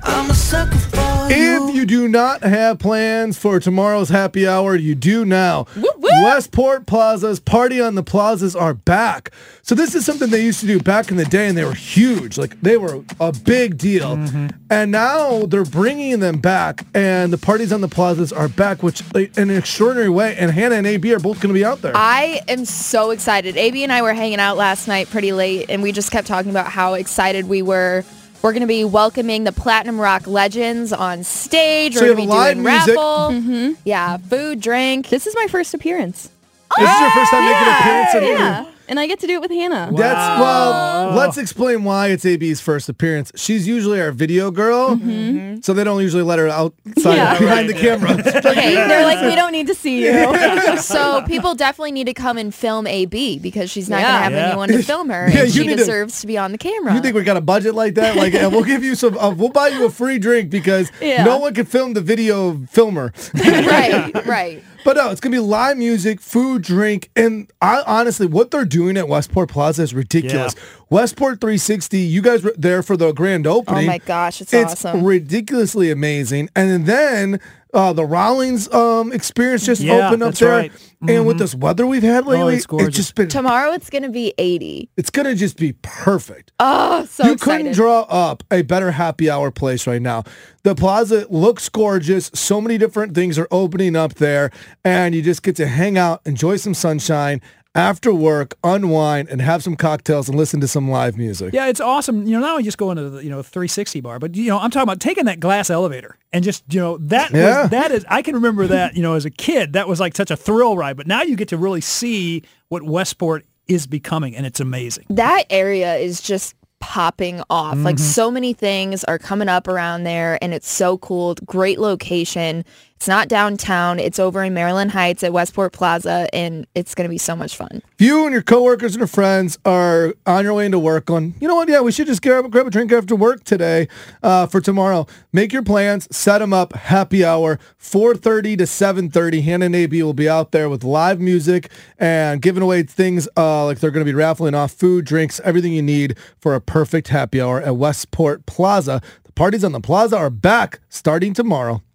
I'm a sucker for you. If you do not have plans for tomorrow's happy hour, you do now. Woo, woo. Westport Plaza's Party on the Plazas are back. So this is something they used to do back in the day, and they were huge. Like, they were a big deal. And now they're bringing them back, and the parties on the plazas are back, which in an extraordinary way. And Hannah and AB are both going to be out there. I am so excited. AB and I were hanging out last night pretty late, and we just kept talking about how excited we were. We're going to be welcoming the Platinum Rock Legends on stage. So We're you going to have be live doing music? raffle. Yeah, food, drink. This is my first appearance. This is your first time making an appearance? Yeah. And I get to do it with Hannah. That's, well, let's explain why it's AB's first appearance. She's usually our video girl, so they don't usually let her outside behind the camera. Okay, They're like, we don't need to see you. so people definitely need to come and film AB because she's not going to have anyone to film her, Yeah, and you she need deserves to be on the camera. You think we got a budget like that? Like, we'll give you some. We'll buy you a free drink because no one can film the video filmer. Right. But no, it's gonna be live music, food, drink, and honestly, what they're doing at Westport Plaza is ridiculous. Westport 360, you guys were there for the grand opening. Oh my gosh, it's It's awesome. ridiculously amazing. And then the Rollins experience just opened up that's there. right. And with this weather we've had lately, it's gorgeous. just been. Tomorrow it's going to be 80. It's gonna just be perfect. Oh, so You excited. couldn't draw up a better happy hour place right now. The plaza looks gorgeous. So many different things are opening up there, and you just get to hang out, enjoy some sunshine after work, unwind, and have some cocktails and listen to some live music. Yeah, it's awesome. Not only just going to the 360 bar, but I'm talking about taking that glass elevator and just that is I can remember that as a kid that was like such a thrill ride. But now you get to really see what Westport is becoming, and it's amazing. That area is just popping off. Like, so many things are coming up around there, and it's so cool. Great location. It's not downtown. It's over in Maryland Heights at Westport Plaza, and it's going to be so much fun. If you and your coworkers and your friends are on your way into work on, you know what, we should just grab a drink after work today for tomorrow. Make your plans, set them up, happy hour, 4:30 to 7:30. Hannah and AB will be out there with live music and giving away things like they're going to be raffling off food, drinks, everything you need for a perfect happy hour at Westport Plaza. The parties on the plaza are back starting tomorrow.